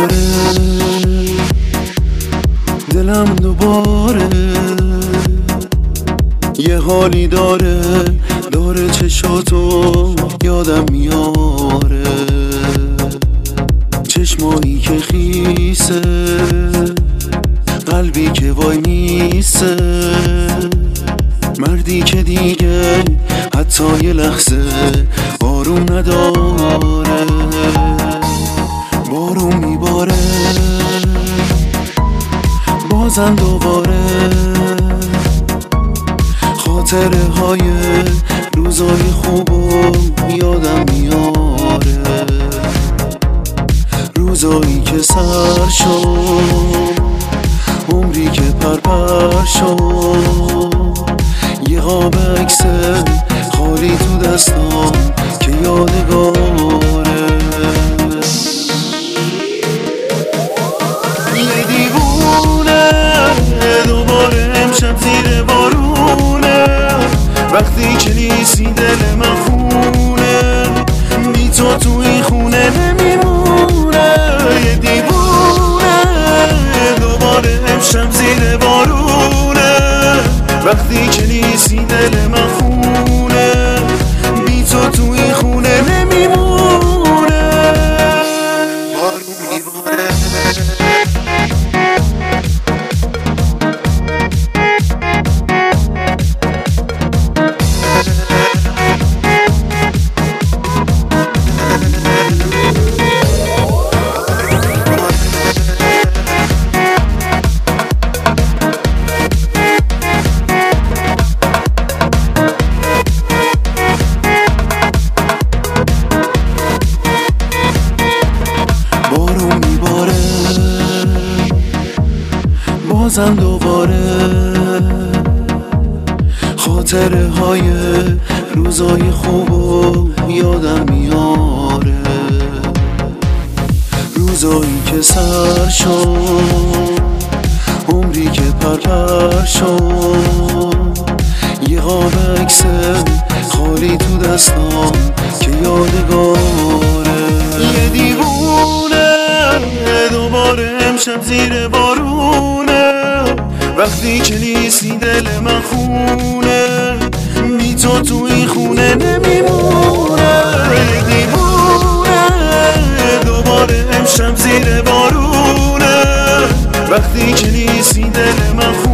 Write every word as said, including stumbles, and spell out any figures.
دوباره دلم دوباره یه حالی داره داره چشاتو یادم میاره، چشمایی که خیسه، قلبی که وای میسه، مردی که دیگه حتی یه لحظه آروم نداره. بارون میباره بازم دوباره، خاطره های روزای خوبو یادم میاره، روزایی که سر شد، عمری که پرپر شد، یه قاب عکس خالی تو دستام که یادگاره. یه دیوونه دوباره امشب زیر بارونه، وقتی که نیستی دل من خونه، بی تو تو این خونه نمیمونه. یه دیوونه دوباره امشب زیر بارونه، وقتی که نیستی دل من خونه، بی تو تو این خونه نمیمونه. بارون میباره بازم دوباره، خاطره های روزای خوبو یادم میاره، روزایی که سر شد، عمری که پرپر شد، یه قاب عکس خالی تو دستام که یادگاره. یه دیوونه دوباره امشب زیر بارونه، وقتی که نیستی دل من خونه، بی تو تو این خونه نمیمونه. دیوونه دوباره امشب زیر بارونه، وقتی که نیستی دل من خونه.